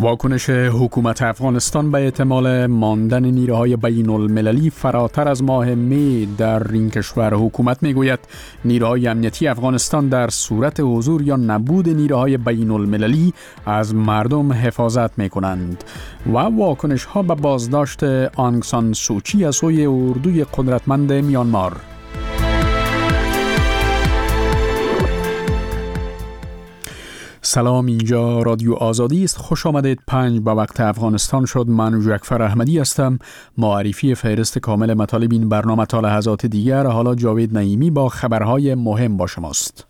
واکنش حکومت افغانستان به احتمال ماندن نیروهای بین المللی فراتر از ماه می در این کشور. حکومت میگوید نیروهای امنیتی افغانستان در صورت حضور یا نبود نیروهای بین المللی از مردم حفاظت میکنند و واکنش ها به بازداشت آنگ سان سوچی از سوی اردوی قدرتمند میانمار. سلام، اینجا رادیو آزادی است. خوش آمدید. 5 به وقت افغانستان شد. من جعفر احمدی هستم. معرفی فهرست کامل مطالب این برنامه تا لحظات دیگر. حالا جاوید نعیمی با خبرهای مهم با شماست.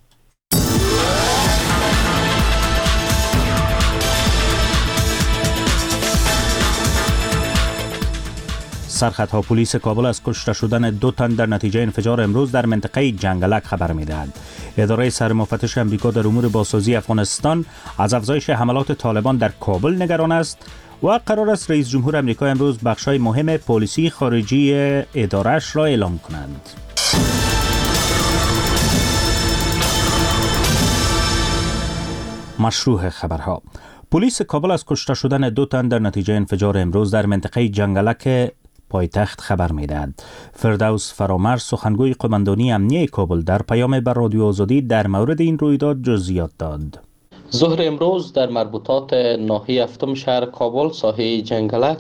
سرخطها پلیس کابل از کشته شدن 2 تن در نتیجه انفجار امروز در منطقه جنگلک خبر می‌دهد. اداره سرمفتش امریکا در امور بازسازی افغانستان از افزایش حملات طالبان در کابل نگران است و قرار است رئیس جمهور امریکا امروز بخش‌های مهم پالیسی خارجی اداره‌اش را اعلام کنند. مشروع خبرها. پلیس کابل از کشته شدن 2 تن در نتیجه انفجار امروز در منطقه جنگلک پایتخت خبر می‌دهد. فردوس فرامرز سخنگوی قماندانی امنیه کابل در پیام به رادیو آزادی در مورد این رویداد جزئیات داد. ظهر امروز در مربوطات ناحیه هفتم شهر کابل ساحه جنگلک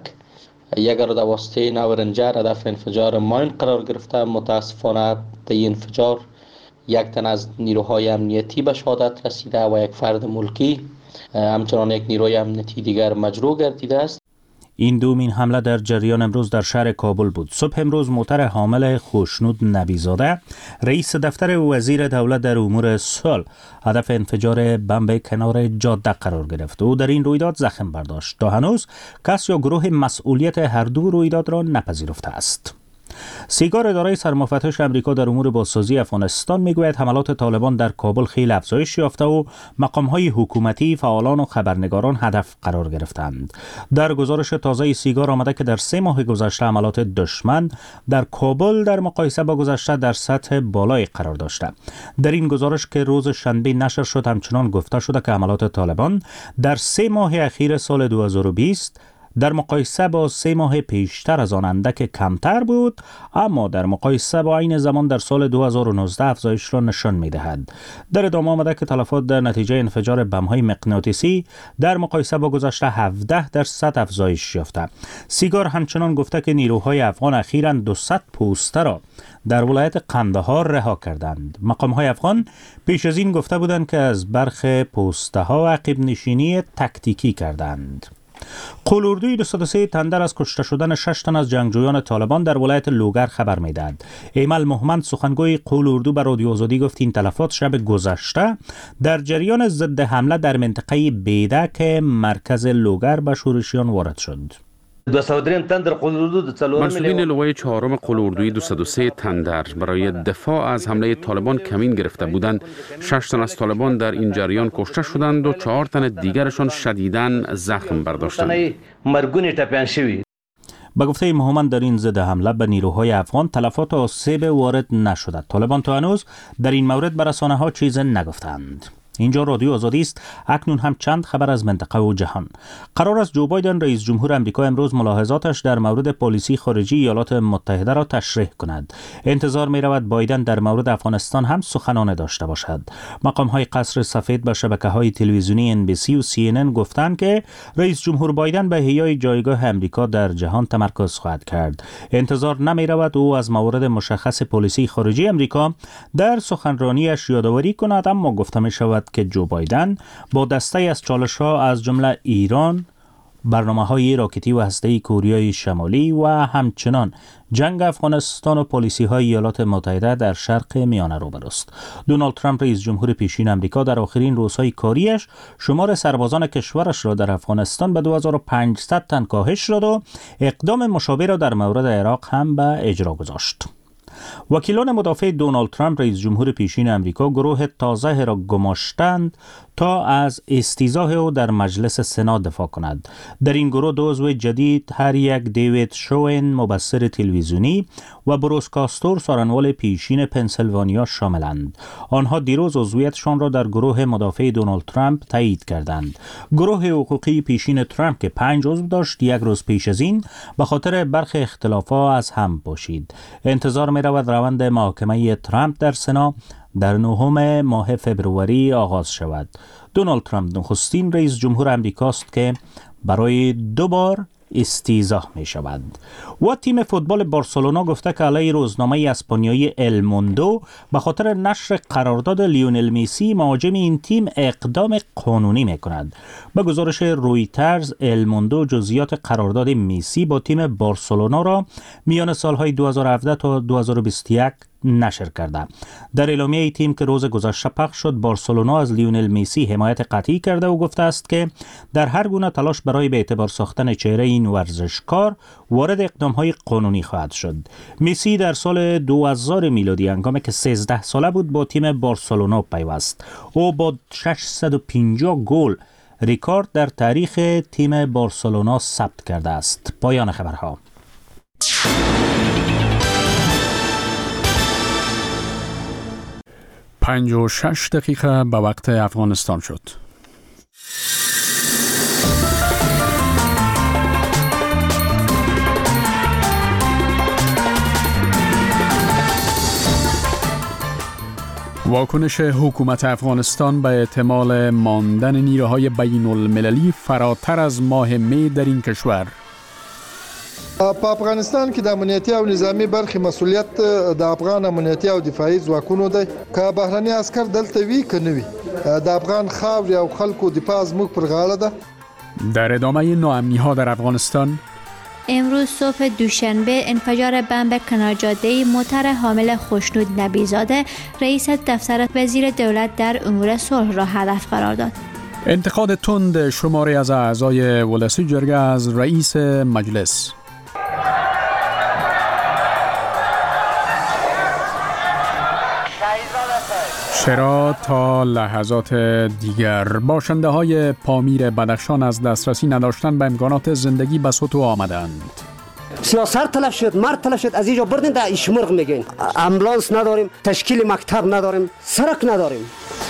یک واسطه نورنجر هدف انفجار ماین قرار گرفته. متاسفانه در این انفجار 1 تن از نیروهای امنیتی به شهادت رسیده و 1 فرد ملکی، همچنان 1 نیروی امنیتی دیگر مجروح گردیده است. این دومین حمله در جریان امروز در شهر کابل بود. صبح امروز موتر حامل خوشنود نبیزاده، رئیس دفتر وزیر دولت در امور صلح، هدف انفجار بمب کنار جاده قرار گرفت. او در این رویداد زخم برداشت. تا هنوز کس یا گروه مسئولیت هر دو رویداد را نپذیرفته است. سیگار اداره سرمفتش امریکا در امور بازسازی افغانستان میگوید حملات طالبان در کابل خیلی افزایش یافته و مقام‌های حکومتی، فعالان و خبرنگاران هدف قرار گرفتند. در گزارش تازه سیگار آمده که در 3 ماه گذشته حملات دشمن در کابل در مقایسه با گذشته در سطح بالایی قرار داشته. در این گزارش که روز شنبه نشر شد همچنان گفته شده که حملات طالبان در 3 ماه اخیر سال 2020 در مقایسه با 3 ماه پیشتر از آن اندک کمتر بود، اما در مقایسه با این زمان در سال 2019 افزایش را نشان می‌دهد. در ادامه آمده که تلفات در نتیجه انفجار بم‌های مغناطیسی در مقایسه با گذشته 17% افزایش یافته. سیگار همچنان گفته که نیروهای افغان اخیراً 200 پوسته را در ولایت قندهار رها کردند. مقام‌های افغان پیش از این گفته بودند که از برخ پوسته‌ها عقب نشینی تکتیکی کردند. قولوردوی 203 تندر از کشته شدن 6 تن از جنگجویان طالبان در ولایت لوگر خبر می‌دهد. ایمل محمد سخنگوی قولوردو به رادیو آزادی گفت این تلفات شب گذشته در جریان ضد حمله در منطقه بیده که مرکز لوگر به شورشیان وارد شد. مسئولین لوای 4 قولوردوی 203 تندر برای دفاع از حمله طالبان کمین گرفته بودند. 6 تن از طالبان در این جریان کشته شدند و 4 تن دیگرشان شدیداً زخم برداشتند. با گفته محمد در این ضد حمله به نیروهای افغان تلفات آسیب وارد نشده. طالبان تا هنوز در این مورد به رسانه‌ها چیزی نگفتند. اینجا رادیو آزادی است. اکنون هم چند خبر از منطقه و جهان. قرار است جو بایدن رئیس جمهور امریکا امروز ملاحظاتش در مورد پالیسی خارجی ایالات متحده را تشریح کند. انتظار می رود بایدن در مورد افغانستان هم سخنان داشته باشد. مقام‌های قصر سفید به شبکه‌های تلویزیونی NBC و CNN گفتند که رئیس جمهور بایدن به احیای جایگاه امریکا در جهان تمرکز خواهد کرد. انتظار نمی رود او از موارد مشخص پالیسی خارجی امریکا در سخنرانیش یادآوری کند، اما گفته می شود که جو بایدن با دسته از چالش‌ها از جمله ایران، برنامه‌های راکتی و هسته‌ای کوریای شمالی و همچنان جنگ افغانستان و پالیسی‌های ایالات متحده در شرق میانه روبروست. دونالد ترامپ رئیس جمهور پیشین امریکا در آخرین روزهای کاریش شمار سربازان کشورش را در افغانستان به 2500 تن کاهش داد و اقدام مشابه را در مورد عراق هم به اجرا گذاشت. وکیلان مدافع دونالد ترامپ رئیس جمهور پیشین امریکا گروه تازه را گماشتند تا از استیضاح او در مجلس سنا دفاع کند. در این گروه دو عضو جدید هر یک دیوید شوین مبصر تلویزیونی و بروس کاستور سخنران پیشین پنسیلوانیا شاملند. آنها دیروز عضویتشان را در گروه مدافع دونالد ترامپ تایید کردند. گروه حقوقی پیشین ترامپ که 5 عضو داشت یک روز پیش از این به خاطر برخی اختلافات از هم پاشید. انتظار می رود روند محاکمه ترامپ در سنا در 9 ماه فبروری آغاز شود. دونالد ترامپ نخستین رئیس جمهور امریکاست که برای 2 بار استیضاح می شود. و تیم فوتبال بارسلونا گفته که علیه روزنامه اسپانیایی ال موندو به خاطر نشر قرارداد لیونل مسی مهاجم این تیم اقدام قانونی می کند. به گزارش رویترز ال موندو جزئیات قرارداد مسی با تیم بارسلونا را میان سالهای 2017 تا 2021 نشر کرده. در اعلامیه تیم که روز گذشته پخش شد، بارسلونا از لیونل مسی حمایت قطعی کرده و گفته است که در هر گونه تلاش برای به اعتبار ساختن چهره این ورزشکار وارد اقدام‌های قانونی خواهد شد. مسی در سال 2000 میلادی هنگامی که 13 ساله بود با تیم بارسلونا پیوست. او با 650 گل رکورد در تاریخ تیم بارسلونا ثبت کرده است. پایان خبرها. 56 دقیقه به وقت افغانستان شد. واکنش حکومت افغانستان به احتمال ماندن نیروهای بین المللی فراتر از ماه می در این کشور. په افغانستان کې د امنیتي او نظامی برخې مسؤلیت د افغان امنیتي او دفاعي ځواکونو دی. که بهرني عسكر دلته وي که نه وي، د افغان خاورې او خلکو دفاع زموږ پر غاړه ده. در ادامه ناامنی‌ها در افغانستان، امروز صبح دوشنبه انفجار بمب کنار جاده موتر حامل خوشنود نبیزاده رئیس دفتر وزیر دولت در امور صلح را هدف قرار داد. انتقاد تند شماری از اعضای ولسی جرگه از رئیس مجلس. چرا تا لحظات دیگر باشنده های پامیر بدخشان از دسترسی نداشتن به امکانات زندگی به سطوح آمدند؟ سیاست تلف شد، مرد تلف شد، از اینجا بردین در اشمرغ میگین. امبولانس نداریم، تشکیل مکتب نداریم، سرک نداریم.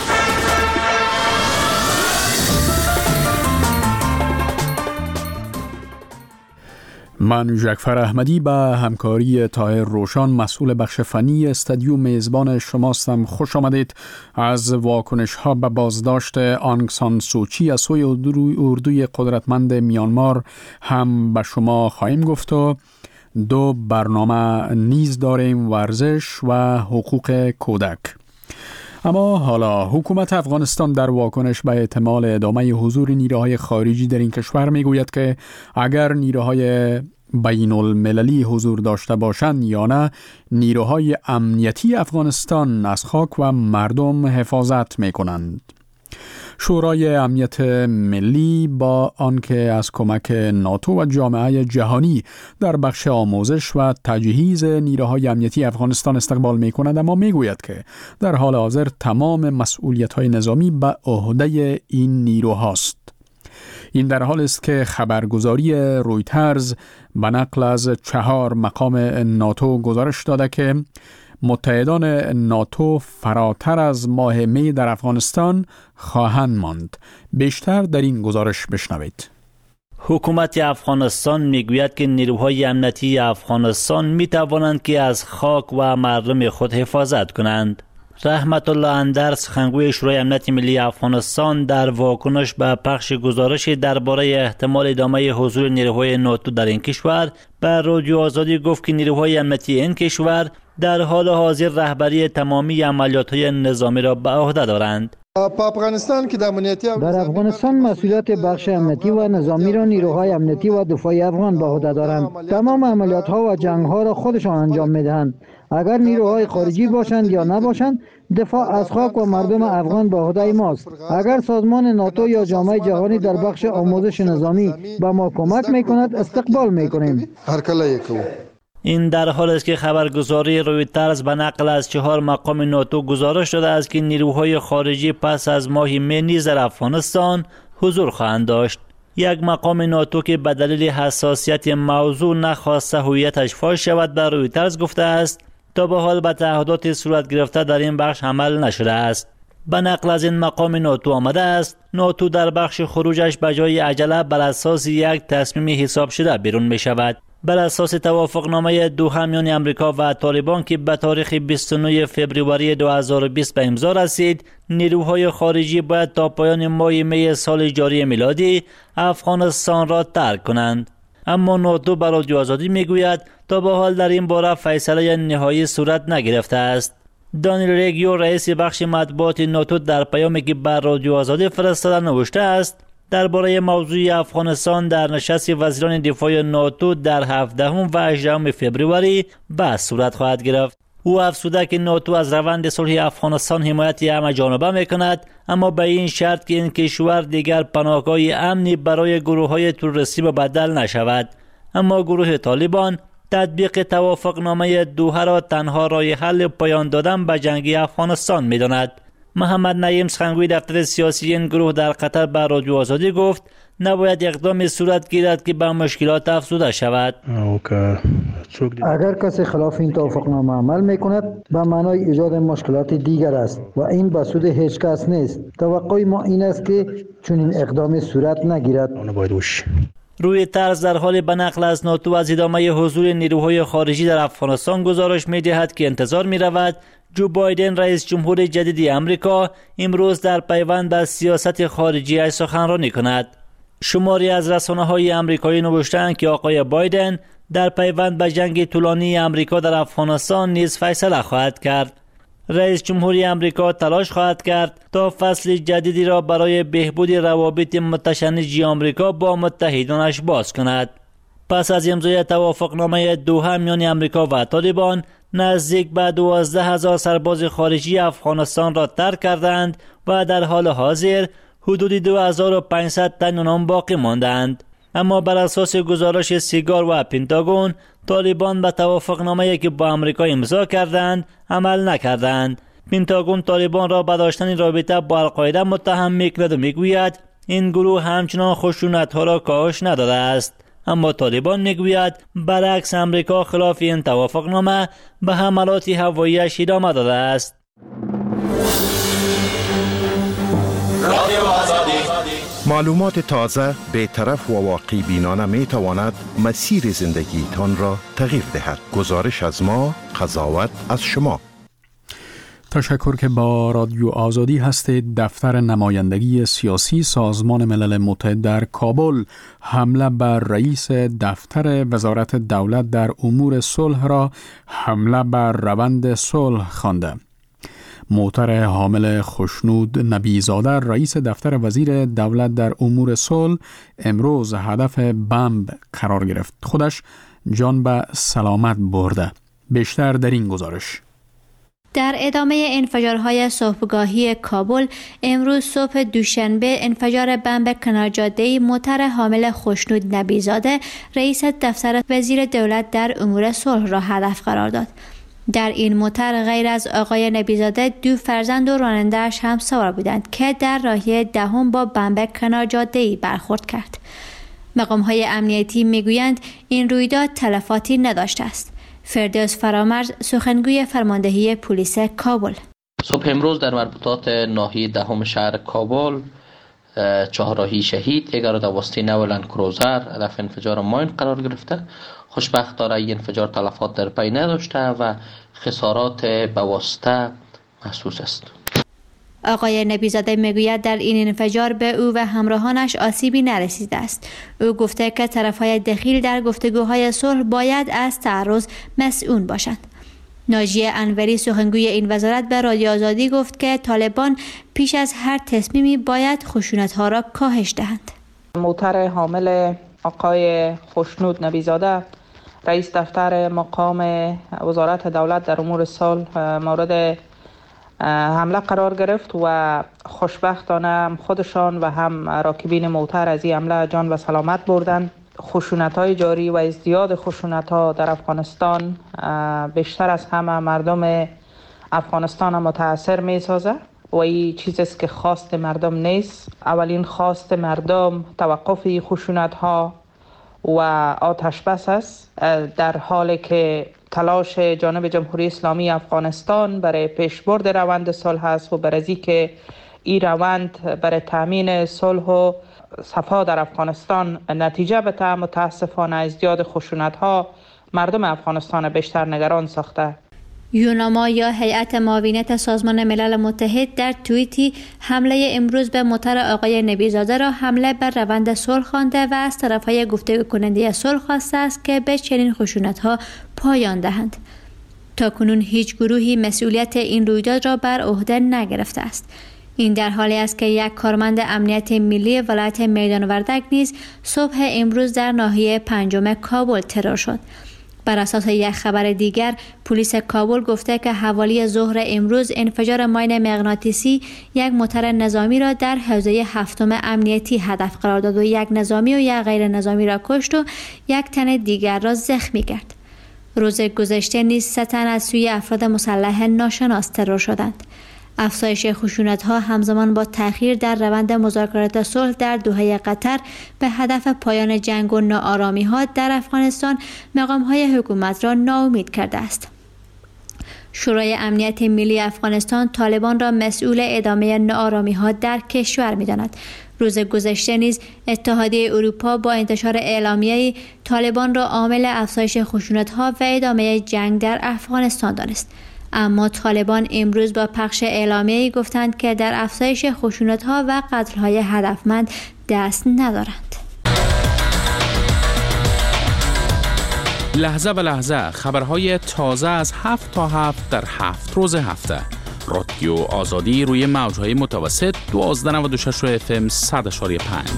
من جعفر احمدی به همکاری طاهر روشان مسئول بخش فنی استودیو میزبان شماستم. خوش آمدید. از واکنش ها به بازداشت آنگ سان سوچی از سوی اردوی قدرتمند میانمار هم به شما خواهیم گفت و 2 برنامه نیز داریم، ورزش و حقوق کودک. اما حالا حکومت افغانستان در واکنش به احتمال ادامه حضور نیروهای خارجی در این کشور میگوید که اگر نیروهای بین المللی حضور داشته باشند یا نه، نیروهای امنیتی افغانستان از خاک و مردم حفاظت میکنند. شورای امنیت ملی با آنکه از کمک ناتو و جامعه جهانی در بخش آموزش و تجهیز نیروهای امنیتی افغانستان استقبال می‌کند، اما میگوید که در حال حاضر تمام مسئولیت‌های نظامی به عهده این نیروهاست. این در حال است که خبرگزاری رویترز به نقل از 4 مقام ناتو گزارش داده که متحدان ناتو فراتر از ماه می در افغانستان خواهند ماند. بیشتر در این گزارش بشنوید. حکومت افغانستان میگوید که نیروهای امنیتی افغانستان میتوانند که از خاک و مردم خود حفاظت کنند. رحمت الله اندر، سخنگوی شورای امنیت ملی افغانستان، در واکنش به پخش گزارشی درباره احتمال ادامه حضور نیروهای ناتو در این کشور به رادیو آزادی گفت که نیروهای امنیتی این کشور در حال حاضر رهبری تمامی عملیات‌های نظامی را به عهده دارند. در افغانستان مسئولیت بخش امنیتی و نظامی را نیروهای امنیتی و دفاعی افغان به عهده دارند. تمام عملیات‌ها و جنگ‌ها را خودشان انجام می‌دهند. اگر نیروهای خارجی باشند یا نباشند، دفاع از خاک و مردم افغان به عهده ماست. اگر سازمان ناتو یا جامعه جهانی در بخش آموزش نظامی به ما کمک می‌کند، استقبال می‌کنیم. این در حالی است که خبرگزاری رویترز به نقل از 4 مقام ناتو گزارش داده است که نیروهای خارجی پس از ماه می نیز در افغانستان حضور خواهند داشت. یک مقام ناتو که به دلیل حساسیت موضوع نخواسته هویتش فاش شود به رویترز گفته است تا به حال به تعهدات صورت گرفته در این بخش عمل نشده است. به نقل از این مقام ناتو آمده است ناتو در بخش خروجش به جای عجله بر اساس یک تصمیم حساب شده بیرون می شود. بر اساس توافقنامه دوحه میان امریکا و طالبان که به تاریخ 29 فوریه 2020 به امضا رسید، نیروهای خارجی باید تا پایان ماه می سال جاری میلادی افغانستان را ترک کنند. اما ناتو به رادیو آزادی میگوید تا به حال در این باره فیصله نهایی صورت نگرفته است. دانیل ریگیو رئیس بخش مطبوعات ناتو در پیامی که بر رادیو آزادی فرستاده نوشته است درباره موضوع افغانستان در نشست وزیران دفاع ناتو در 17 و 18 فوریه بحث صورت خواهد گرفت. او افزوده که ناتو از روند صلح افغانستان حمایت همه جانبه میکند، اما به این شرط که این کشور دیگر پناهگاه امنی برای گروه‌های تروریستی بدل نشود. اما گروه طالبان تطبیق توافقنامه دوحه را تنها راه حل پایان دادن به جنگ افغانستان می‌داند. محمد نعیم سخنگوی دفتر سیاسی این گروه در قطر به رادیو آزادی گفت نباید اقدامی صورت گیرد که به مشکلات افزوده شود. اگر کسی خلاف این توافقنامه عمل میکند به معنای ایجاد مشکلات دیگر است و این به سود هیچ کس نیست. توقع ما این است که چنین اقدامی صورت نگیرد. روی طرز در حال به نقل از ناتو از ادامه حضور نیروهای خارجی در افغانستان گزارش می‌دهد که انتظار می‌رود جو بایدن رئیس جمهور جدید امریکا امروز در پیوند به سیاست خارجی سخنرانی کند. شماری از رسانه‌های امریکایی نوشتند که آقای بایدن در پیوند به جنگ طولانی امریکا در افغانستان نیز فیصله خواهد کرد. رئیس جمهوری امریکا تلاش خواهد کرد تا فصل جدیدی را برای بهبود روابط متشنج آمریکا با متحدانش باز کند. پس از امضای توافقنامه دوحه میان امریکا و طالبان، نزدیک به 12,000 سرباز خارجی افغانستان را ترک کردند و در حال حاضر حدود 2500 تن آنان باقی ماندند. اما بر اساس گزارش سیگار و پنتاگون، طالبان به توافقنامه‌ای که با امریکا امضا کردند عمل نکردند. پنتاگون طالبان را به داشتن رابطه با القاعده متهم می‌کند و میگوید این گروه همچنان خشونت‌ها را کاهش نداده است. اما طالبان میگوید برعکس امریکا خلاف این توافقنامه به حملات هوایی‌اش ادامه داده است. معلومات تازه، بی‌طرف و واقعی بینانه می تواند مسیر زندگیتان را تغییر دهد. گزارش از ما، قضاوت از شما. تشکر که با رادیو آزادی هستید. دفتر نمایندگی سیاسی سازمان ملل متحد در کابل حمله بر رئیس دفتر وزارت دولت در امور صلح را حمله بر روند صلح خوانده. محتر حامل خوشنود نبیزاده رئیس دفتر وزیر دولت در امور صلح امروز هدف بمب قرار گرفت. خودش جان به سلامت برده. بیشتر در این گزارش. در ادامه انفجارهای صبحگاهی کابل، امروز صبح دوشنبه انفجار بمب کنارجاده محتر حامل خوشنود نبیزاده رئیس دفتر وزیر دولت در امور صلح را هدف قرار داد. در این موتر غیر از آقای نبیزاده 2 فرزند و راننده‌اش هم سوار بودند که در راهی دهم با بمب کنارجاده‌ای برخورد کرد. مقام‌های امنیتی میگویند این رویداد تلفاتی نداشته است. فردوس فرامرز سخنگوی فرماندهی پلیس کابل: صبح امروز در مربوطات ناحیه دهم شهر کابل چهارراهی شهید 11 لند کروزر هدف انفجار ماین قرار گرفته. خوشبختانه این انفجار تلفات در پی نداشته و خسارات به واسطه محسوس است. آقای نبیزاده میگوید در این انفجار به او و همراهانش آسیبی نرسیده است. او گفته که طرفهای دخیل در گفتگوهای صلح باید از تعرض مسئول باشند. ناجیه انوری سخنگوی این وزارت به رادیو آزادی گفت که طالبان پیش از هر تصمیمی باید خشونت‌ها را کاهش دهند. محتر حامل آقای خوشنود نبیزاده رئیس دفتر مقام وزارت دولت در امور صلح مورد حمله قرار گرفت و خوشبختانه هم خودشان و هم راکبین محتر از این حمله جان و سلامت بردند. خشونت‌های جاری و ازدیاد خشونت‌ها در افغانستان بیشتر از همه مردم افغانستان متاثر می‌سازه و این چیزی است که خواست مردم نیست. اولین خواست مردم توقف خشونت‌ها و آتش بس است، در حالی که تلاش جانب جمهوری اسلامی افغانستان برای پیشبرد روند صلح است و برای اینکه این روند برای تامین صلح و صفا در افغانستان نتیجه بده، متاسفانه ازدیاد خشونت‌ها مردم افغانستان بیشتر نگران ساخته. یوناما یا هیئت معاونت سازمان ملل متحد در توییتی حمله امروز به موتر آقای نبیزاده را حمله بر روند صلح خوانده و از طرفهای گفتگو کننده صلح خواسته است که به چنین خشونت‌ها پایان دهند. تاکنون هیچ گروهی مسئولیت این رویداد را بر عهده نگرفته است. این در حالی است که یک کارمند امنیت ملی ولایت میدان وردک نیز صبح امروز در ناحیه پنجم کابل ترور شد. بر اساس یک خبر دیگر، پلیس کابل گفته که حوالی ظهر امروز انفجار ماین مغناطیسی یک موتر نظامی را در حوزه هفتم امنیتی هدف قرار داد و یک نظامی و یک غیر نظامی را کشت و یک تن دیگر را زخمی کرد. روز گذشته نیز 3 تن از سوی افراد مسلح ناشناس ترور شدند. افزایش خشونت‌ها همزمان با تأخیر در روند مذاکرات صلح در دوحه قطر به هدف پایان جنگ و ناآرامی‌ها در افغانستان مقام‌های حکومت را ناامید کرده است. شورای امنیت ملی افغانستان طالبان را مسئول ادامه ناآرامی‌ها در کشور می‌داند. روز گذشته نیز اتحادیه اروپا با انتشار اعلامیه طالبان را عامل افزایش خشونت‌ها و ادامه جنگ در افغانستان دانست. اما طالبان امروز با پخش اعلامیه‌ای گفتند که در افزایش خشونت‌ها و قتل‌های هدفمند دست ندارند. لحظه به لحظه خبرهای تازه از 7 تا 7 در 7 روز هفته. رادیو آزادی روی موج‌های متوسط 1296 FM 100.5.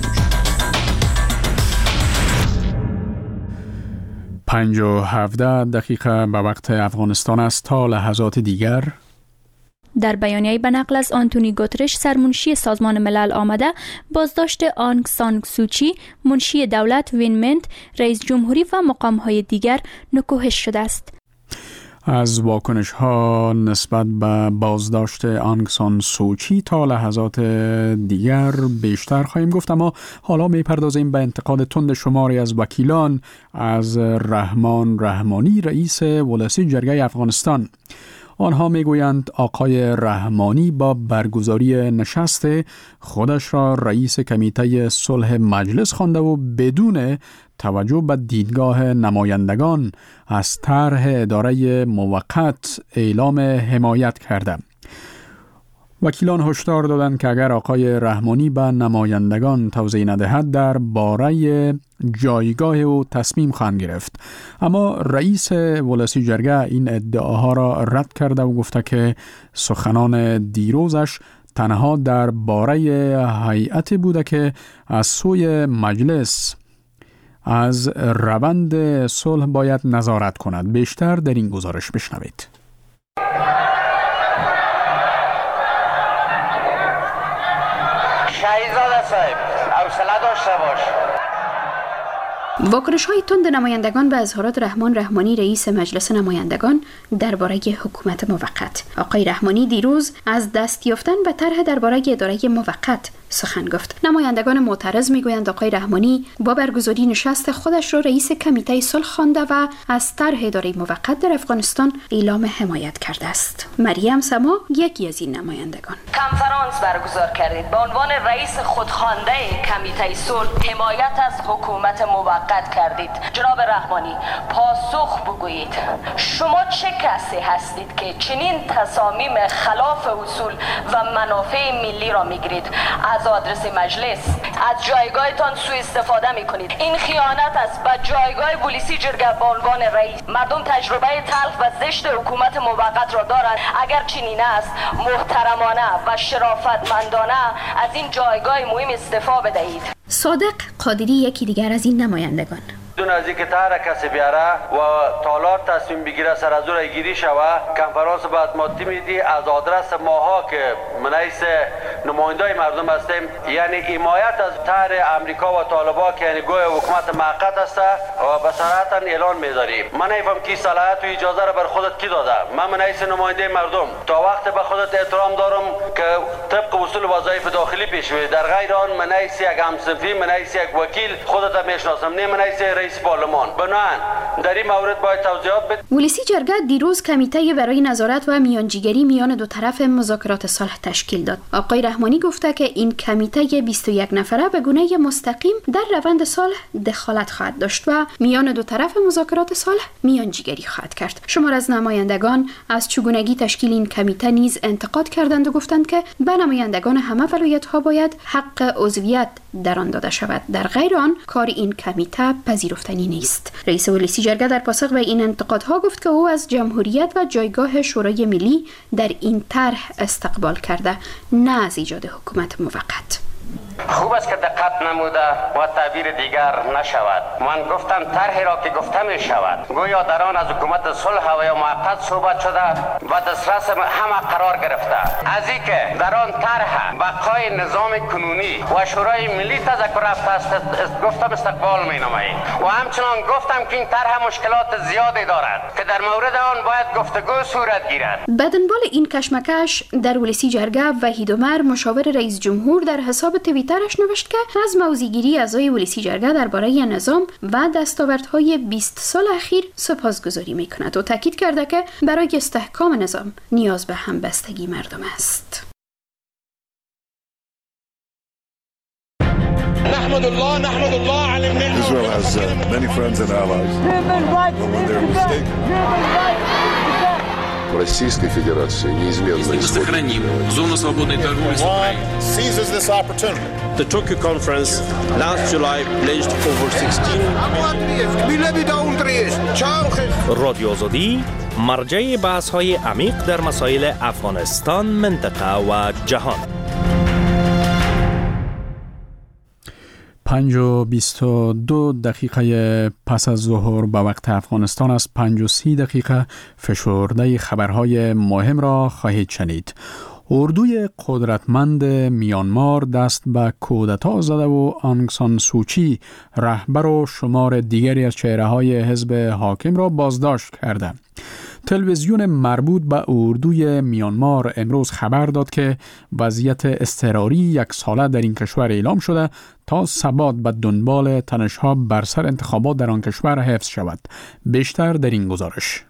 5:17 دقیقه به وقت افغانستان است. تا لحظات دیگر در بیانیه‌ای به نقل از آنتونی گوترش سرمنشی سازمان ملل آمده، بازداشت آنگ سان سوچی، منشی دولت وین منت، رئیس جمهوری و مقام‌های دیگر نکوهش شده است. از واکنش‌ها نسبت به بازداشت آنگ سان سوچی تا لحظات دیگر بیشتر خواهیم گفت، اما حالا می‌پردازیم به انتقاد تند شماری از وکیلان از رحمان رحمانی، رئیس ولسی جرگه افغانستان. آنها میگویند آقای رحمانی با برگزاری نشست خودش را رئیس کمیته صلح مجلس خوانده و بدون توجه به دیدگاه نمایندگان از طرح اداره موقت اعلام حمایت کرده. وکیلان هشدار دادند که اگر آقای رحمانی به نمایندگان توضیح ندهد در باره جایگاه او تصمیم خواهند گرفت. اما رئیس ولسی جرگه این ادعاها را رد کرده و گفته که سخنان دیروزش تنها در باره هیئتی بوده که از سوی مجلس از روند صلح باید نظارت کند. بیشتر در این گزارش بشنوید. شهیزاده صاحب حوصله داشته باش. واکنش‌های تند نمایندگان به اظهارات رحمان رحمانی رئیس مجلس نمایندگان درباره حکومت موقت. آقای رحمانی دیروز از دست یافتن به طرح درباره اداره موقت سخن گفت. نمایندگان معترض میگویند آقای رحمانی با برگزاری نشست خودش را رئیس کمیته صلح خوانده و از طرح اداره موقت در افغانستان اعلام حمایت کرده است. مریم سما یکی از این نمایندگان. کنفرانس برگزار کردید به عنوان رئیس خودخوانده کمیته صلح حمایت از حکومت موقت کردید. جناب رحمانی پاسخ بگویید شما چه کسی هستید که چنین تصامیم خلاف اصول و منافع ملی را میگیرید؟ از آدرس مجلس از جایگاهتان سوء استفاده میکنید. این خیانت است به جایگاه ولسی جرگه به عنوان رئیس. مردم تجربه تلخ و زشت حکومت موقت را دارند. اگر چنین است محترمانه و شرافتمندانه از این جایگاه مهم استعفا بدهید. صادق قادری یکی دیگر از این نمایندگان. دون از اینکه طرح کسی بیاره و تالار تصمیم بگیره سر از اون گیری شوه کنفرانس باید ماتی میدی از آدرس ماها که منعیس نماینده مردم هستیم یعنی حمایت از طرح امریکا و طالبا که یعنی گوی حکومت موقت است و به صراحت اعلان می‌داریم. من نمی‌فهم کی صلاحیت و اجازه را بر خودت کی داده. من منعیس نماینده مردم تا وقت به خودت احترام دارم که طبق اصول وظایف داخلی پیش بری. در غیر آن منعیس یک همصنفی منعیس یک وکیل خودت میشناسم نه منعیس رئیس پارلمان. بنابراین در این مورد باید توضیحات بدید. ولسی جرگه دیروز کمیته برای نظارت و میانجیگری میان دو طرف مذاکرات صلح تشکیل داد. آقای رحمانی گفته که این کمیته 21 نفره به گونه مستقیم در روند صلح دخالت خواهد داشت و میان دو طرف مذاکرات صلح میانجیگری خواهد کرد. شمار از نمایندگان از چگونگی تشکیل این کمیته نیز انتقاد کردند و گفتند که به نمایندگان همه ولایت‌ها باید حق عضویت در آن داده شود. در غیر آن کار این کمیته پذیرفتنی نیست. رئیس ولسی جرگه در پاسخ به این انتقادها گفت که او از جمهوریت و جایگاه شورای ملی در این طرح استقبال کرده نه از ایجاد حکومت موقت. خوب است که دقت نموده و تعبیر دیگر نشود. من گفتم طرحی را که گفته می شود گویا در آن از حکومت صلح و یا موقت صحبت شده و دسترس همه قرار گرفته. از اینکه در آن طرح بقای نظام کنونی و شورای ملی تذکر رفته است گفتم استقبال می نماییم و همچنان گفتم که این طرح مشکلات زیادی دارد که در مورد آن باید گفتگو صورت گیرد. به دنبال این کشمکش در ولسی جرگه وحید عمر مشاور رئیس جمهور در حساب توییترش نوشت که از موضع‌گیری اعضای ولسی جرگه درباره نظام و دستاوردهای 20 سال اخیر سپاسگزاری می‌کند و تاکید کرده که برای استحکام نظام نیاز به همبستگی مردم است. نحمد الله على Israel has many friends and allies. When they're mistaken. Российской Федерации неизменно сохраним зону свободной торговли с Украиной. Seizes this opportunity. The Tokyo conference last July pledged over 16 رادیو آزادی مرجع بحث‌های عمیق در مسائل افغانستان، منطقه و جهان. 5:22 پس از ظهر به وقت افغانستان است. 5:30 فشرده خبرهای مهم را خواهید شنید. اردوی قدرتمند میانمار دست به کودتا زده و آنگ سان سوچی رهبر و شمار دیگری از چهره‌های حزب حاکم را بازداشت کرده. تلویزیون مربوط به اردوی میانمار امروز خبر داد که وضعیت اضطراری 1 ساله در این کشور اعلام شده تا ثبات به دنبال تنش‌ها بر سر انتخابات در آن کشور حفظ شود. بیشتر در این گزارش.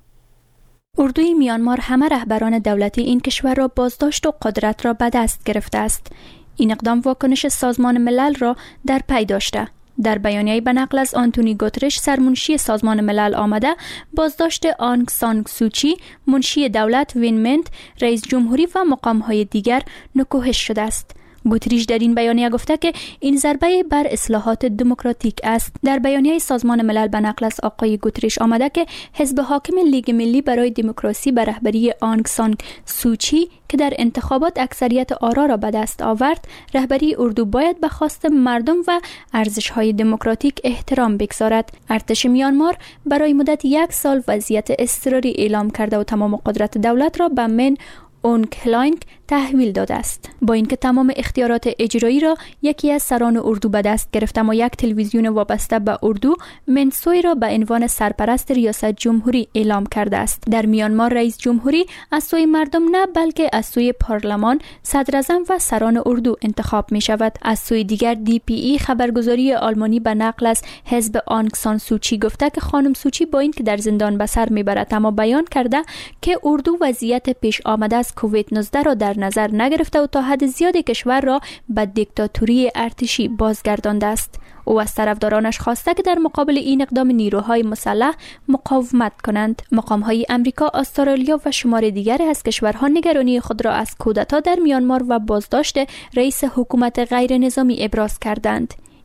اردوی میانمار همه رهبران دولتی این کشور را بازداشت و قدرت را به دست گرفته است. این اقدام واکنش سازمان ملل را در پی داشته. در بیانیه‌ای به نقل از آنتونی گوترش سرمنشی سازمان ملل آمده، بازداشت آنگ سان سوچی، منشی دولت وین منت، رئیس جمهوری و مقام‌های دیگر نکوهش شده است. گوتریش در این بیانیه گفته که این ضربه بر اصلاحات دموکراتیک است. در بیانیه سازمان ملل به نقل از آقای گوتریش آمده که حزب حاکم لیگ ملی برای دموکراسی به رهبری آنگ سان سوچی که در انتخابات اکثریت آرا را به دست آورد، رهبری اردو باید به خواست مردم و ارزش‌های دموکراتیک احترام بگذارد. ارتش میانمار برای مدت 1 سال وضعیت اضطراری اعلام کرده و تمام قدرت دولت را به من اونگ هلاینگ تحویل داده است. با اینکه تمام اختیارات اجرایی را یکی از سران اردو به دست گرفته، اما یک تلویزیون وابسته به اردو منسوی را به عنوان سرپرست ریاست جمهوری اعلام کرده است. در میانمار رئیس جمهوری از سوی مردم نه بلکه از سوی پارلمان، صدر اعظم و سران اردو انتخاب می شود. از سوی دیگر DPE خبرگزاری آلمانی به نقل از حزب آنگ سان سوچی گفته که خانم سوچی با اینکه در زندان به سر میبرد، اما بیان کرده که اردو وضعیت پیش آمده از کووید 19 را در نظر نگرفته و تا حد زیادی کشور را به دیکتاتوری ارتشی بازگردانده است. او از طرفدارانش خواسته که در مقابل این اقدام نیروهای مسلح مقاومت کنند. مقام‌های آمریکا، استرالیا و شمار دیگری از کشورها نگرانی خود را از کودتا در میانمار و بازداشت رئیس حکومت غیر نظامی ابراز کردند.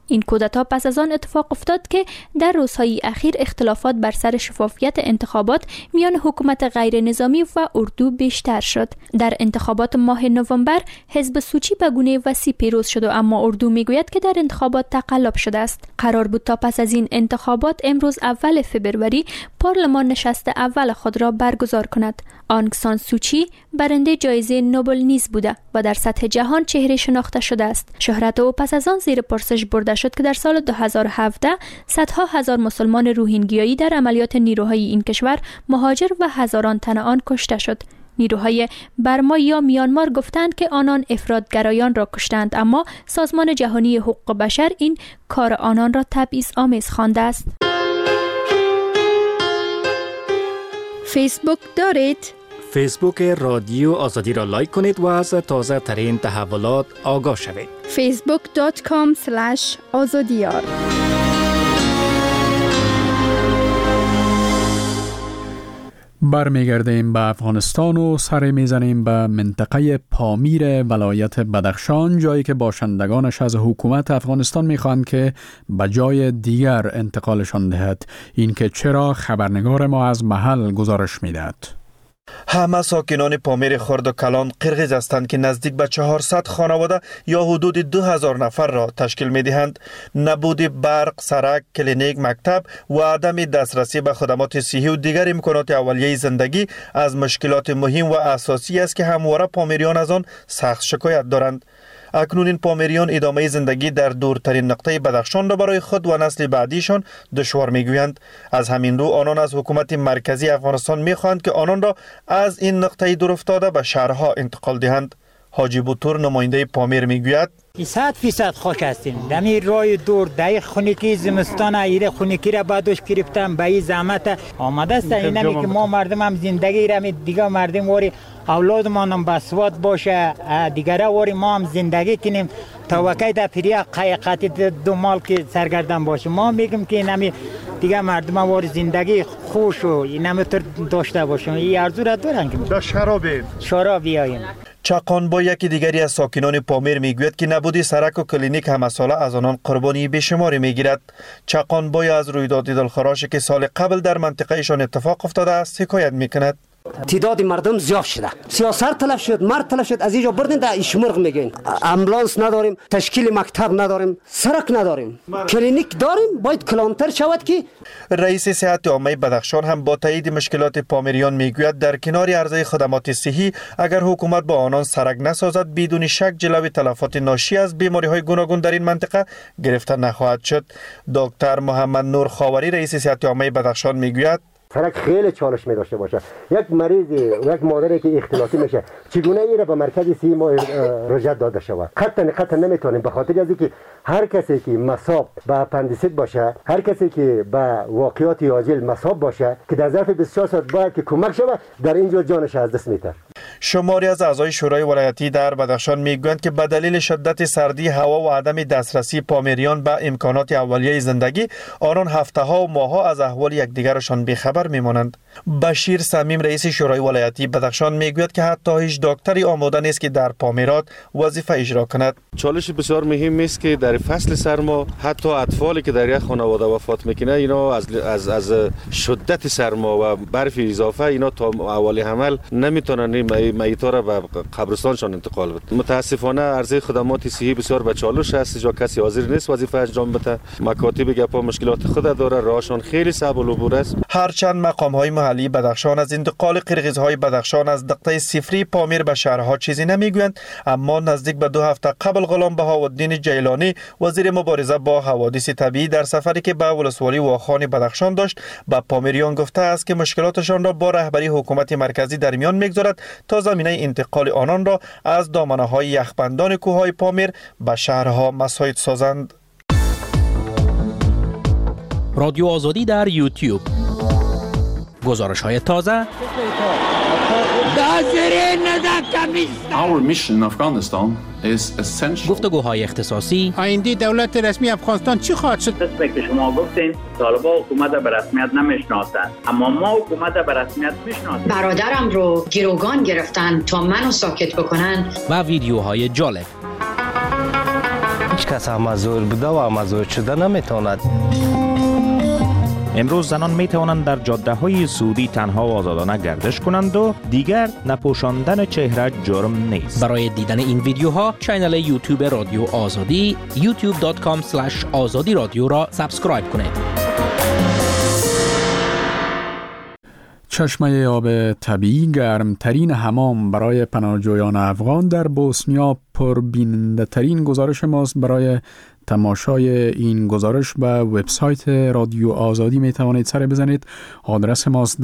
این کودتا پس از آن اتفاق افتاد که در روزهای اخیر اختلافات بر سر شفافیت انتخابات میان حکومت غیر نظامی و اردو بیشتر شد. در انتخابات ماه نوامبر حزب سوچی به گونه وسیع پیروز شد، اما اردو میگوید که در انتخابات تقلب شده است. قرار بود تا پس از این انتخابات امروز اول فوریه پارلمان نشست اول خود را برگزار کند. آنگ سان سوچی برنده جایزه نوبل نیز بوده و در سطح جهان چهره شناخته شده است. شهرت او پس از آن زیر پرسش برده شد که در سال 2017 صدها هزار مسلمان روهینگیایی در عملیات نیروهای این کشور مهاجر و هزاران تن آن کشته شد. نیروهای برما یا میانمار گفتند که آنان افراطگرایان را کشتند، اما سازمان جهانی حقوق بشر این کار آنان را تبعیض‌آمیز خوانده است. فیسبوک دارید؟ فیسبوک رادیو آزادی را لایک کنید و از تازه ترین تحولات آگاه شوید. facebook.com/azadiyar. برمیگردیم به افغانستان و سر میزنیم به منطقه پامیر ولایت بدخشان، جایی که باشندگانش از حکومت افغانستان میخواهند که به جای دیگر انتقالشان دهد. این که چرا خبرنگار ما از محل گزارش میدهد. همه ساکنان پامیر خرد و کلان قرغیز هستند که نزدیک به 400 خانواده یا حدود 2000 نفر را تشکیل می دهند. نبود برق، سرک، کلینیک، مکتب و عدم دسترسی به خدمات صحی و دیگر امکانات اولیه زندگی از مشکلات مهم و اساسی است که همواره پامیریان از آن سخت شکایت دارند. اکنون این پامیریان ادامه زندگی در دورترین نقطه بدخشان را برای خود و نسل بعدیشان دشوار میگویند. از همین رو آنان از حکومت مرکزی افغانستان میخواهند که آنان را از این نقطه دور افتاده به شهرها انتقال دهند. حاجی بوتور نماینده پامیر میگوید 100% خاک هستیم. دمی رای دور دای خونیکی زمستان ایره خونیکی را بعدش گرفتم به این زحمت آمده است. اینمی که ما مردم هم زندگی را دیگه مردم واری اولادمان هم بسواد باشه دیگره واری ما هم زندگی کنیم تا وقتی در پریا قیقاتی دو مال که سرگردن باشه. ما میگم که اینمی دیگه مردم هم واری زندگی خوش و اینمی تر داشته باشیم. این ارزو را دارن که در شراب بیاییم. چاقانبا یکی دیگری از ساکنان پامیر میگوید که نبودی سرک و کلینیک همه ساله از آنان قربانی بیشماری میگیرد. چاقانبا از رویداد دلخراشی که سال قبل در منطقه ایشان اتفاق افتاده است حکایت میکند. تعداد مردم زیاد شده، سیاست تلف شد، مرد تلف شد، از اینجا بردن در اشمرغ میگین. امبولانس نداریم، تشکیل مکتب نداریم، سرک نداریم، کلینیک داریم، باید کلانتر شود که رئیس صحت عامه بدخشان هم با تایید مشکلات پامیریان میگوید در کنار عرضه خدمات صحی اگر حکومت با آنان سرک نسازد بدون شک جلوی تلفات ناشی از بیماری‌های گوناگون در این منطقه گرفته نخواهد شد. دکتر محمد نور خاوری رئیس صحت عامه بدخشان میگوید سرک خیلی چالش می داشته باشه. یک مریض یک مادری که اختلاطی میشه چگونه ایره به مرکز سی ما رجعت داده شود؟ قطعا نمیتونیم، به خاطر از اینکه هر کسی که مصاب به اپندیسیت باشه، هر کسی که به واقعات عاجل مصاب باشه که در ظرف 24 ساعت باید که کمک شود در اینجا جانش از دست میده. شماری از اعضای شورای ولایتی در بدخشان میگویند که به دلیل شدت سردی هوا و عدم دسترسی پامیریان به امکانات اولیه زندگی آنان هفته‌ها و ماه‌ها از احوال یکدیگرشان بیخبر میمانند. بشیر صمیم رئیس شورای ولایتی بدخشان میگوید که حتی هیچ دکتری آماده نیست که در پامیرات وظیفه اجرا کند. چالش بسیار مهم است که در فصل سرما حتی اطفالی که در یک خانواده وفات میکنه اینا از شدت سرما و برف اضافه اینا تا اول حمل نمیتونن میتا را به قبرستانشان انتقال بده. متاسفانه عرضه خدمات صحی بسیار به چالش است، جا کسی حاضر نیست وظیفه انجام بده. مکاتب گپا مشکلات خود داره، راهشان خیلی صعب العبور است. هرچند مقام‌های محلی بدخشان از انتقال قرغیزهای بدخشان از نقطه صفری پامیر به شهرها چیزی نمیگویند، اما نزدیک به 2 هفته قبل غلام بهاءالدین جیلانی وزیر مبارزه با حوادث طبیعی در سفری که به ولسوالی واخان بدخشان داشت به پامیریان گفته است که مشکلاتشان را با رهبری حکومت مرکزی در میان میگذارد تا زمینه انتقال آنان را از دامنه‌های یخبندان کوههای پامیر به شهرها مساعد سازند. رادیو آزادی در یوتیوب، گزارش‌های تازه، گفتگوهای اختصاصی. آینده دولت رسمی افغانستان چی خواهد شد؟ قسمی که شما گفتین طالبان حکومت به رسمیت نمیشناسند، اما ما حکومت به رسمیت میشناسیم. برادرم رو گروگان گرفتن تا منو ساکت بکنن و ویدیوهای جالب. هیچ کس مزور بوده و مزور شده نمیتواند. امروز زنان می توانند در جاده های سعودی تنها و آزادانه گردش کنند و دیگر نپوشاندن چهره جرم نیست. برای دیدن این ویدیوها کانال یوتیوب رادیو آزادی youtube.com/azadi رادیو را سابسکرایب کنید. چشمه آب طبیعی گرمترین حمام برای پناهجویان افغان در بوسنیا پربیننده ترین گزارش ماست. برای تماشای این گزارش به وبسایت رادیو آزادی می توانید سر بزنید. آدرس ماست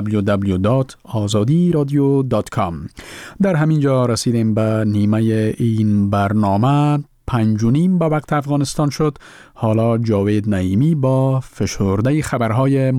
www.azadiradio.com. در همین جا رسیدیم به نیمه این برنامه. 5:30 به وقت افغانستان شد. حالا جاوید نعیمی با فشرده خبرهای